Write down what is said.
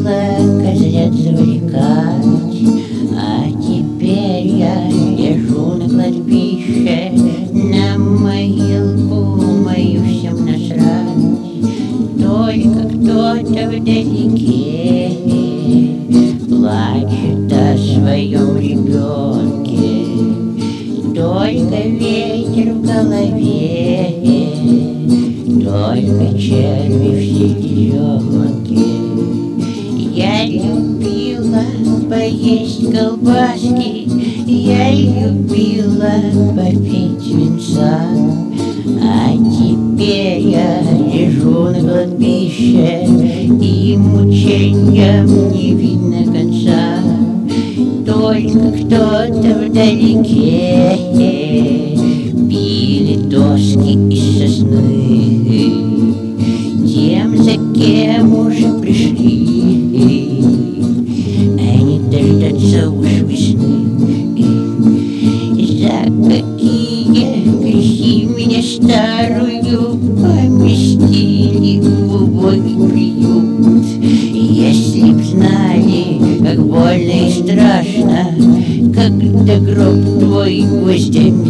любила козлят завлекать, а теперь я лежу на кладбище, на могилку мою всем насрать. Только кто-то вдалеке плачет о своем ребенке, только ветер в голове, только черви в селеденке. Я любила поесть колбаски, я любила попить винца, а теперь я лежу на кладбище, и мучениям не видно конца. Только кто-то вдалеке пилит доски из сосны, тем, за кем уже пришли, они дождаться уж весны. За какие грехи меня старую поместили в убогий приют? Если б знали, как больно и страшно, когда гроб твой гвоздями